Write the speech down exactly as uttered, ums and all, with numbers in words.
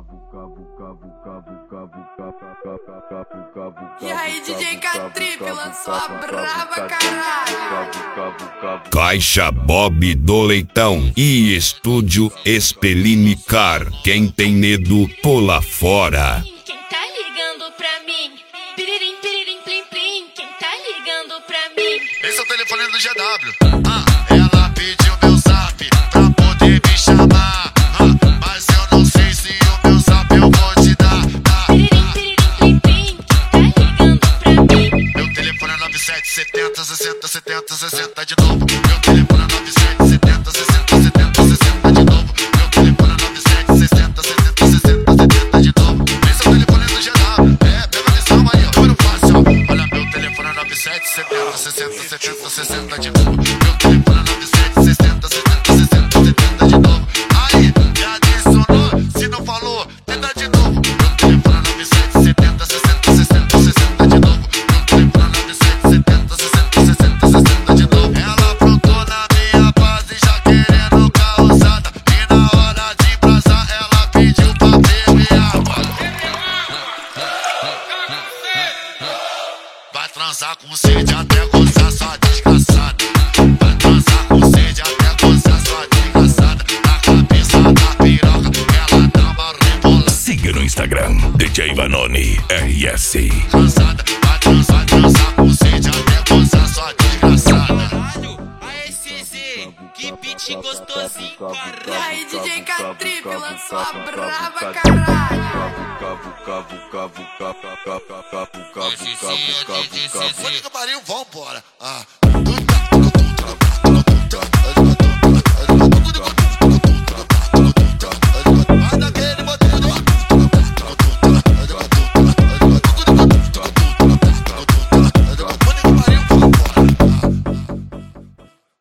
E aí, D J K-Trip lançou a brava, caralho. Caixa Bob do Leitão e Estúdio Espelimicar. Quem tem medo, pula fora. Quem tá ligando pra mim? Piririm, piririm, plim, plim. Quem tá ligando pra mim? Esse é o telefone do G W. Ah, ela pediu meu zap pra poder me chamar. Ah, mas eu não sei se o meu zap eu vou te dar. Ah, Piririm, piririm, plim, plim. Quem tá ligando pra mim? meu telefone é nove sete setenta sessenta setenta sessenta de novo. Meu telefone é nove sete setenta sessenta setenta sessenta de novo. Meu telefone é nove sete sessenta sessenta sessenta setenta de novo. Esse é o telefone do G W. É, pega a lição aí, ó. Número fácil, ó. Olha, meu telefone é nove sete setenta sessenta setenta sessenta de novo. Meu telefone é nove sete sessenta setenta sessenta setenta de novo. Aí, já adicionou? Se não falou, tenta de novo. Meu telefone é nove sete setenta sessenta sessenta sessenta de novo. Meu telefone é nove sete setenta sessenta sessenta sessenta de novo. Ela aprontou na minha base já querendo causada. E na hora de brasar ela pediu pra beber água. Vai transar com sede até gozar sua desgraçada. Vai transar com sede até gozar sua desgraçada. Na cabeça da piroca ela dá uma rebolada. Siga no Instagram, D J Vanoni R S. Transada, vai transar, vai transar com sede até gozar sua desgraçada. Caralho, a S Z, que beat gostosinho, E caralho. aí, D J K-Trip lançou a brava, caralho. Vou de camarim, vambora. Ah.